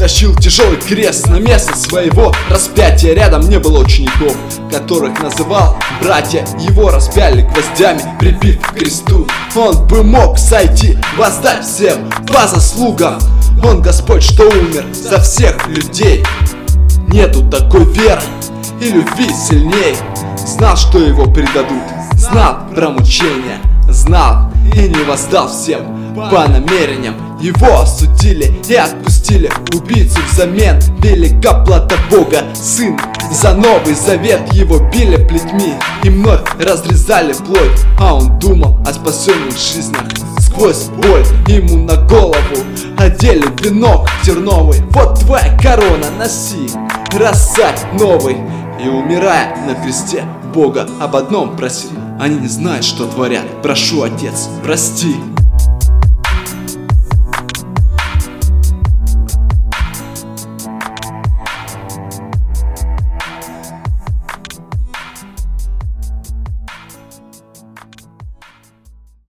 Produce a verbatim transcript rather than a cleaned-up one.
тащил тяжелый крест на место своего распятия. Рядом не было учеников, которых называл братья. Его распяли гвоздями, прибив к кресту. Он бы мог сойти, воздать всем по заслугам. Он Господь, что умер за всех людей. Нету такой веры и любви сильней. Знал, что его предадут, знал про мучения, знал и не воздал всем по намерениям. Его осудили и отпустили, убийцу взамен велика плата Бога. Сын за Новый Завет, его били плетьми и вновь разрезали плоть. А он думал о спасенных жизнях. Сквозь боль ему на голову одели венок терновый. Вот твоя корона, носи, рассадь новый. И умирая на кресте, Бога об одном проси. Они не знают, что творят. Прошу, Отец, прости.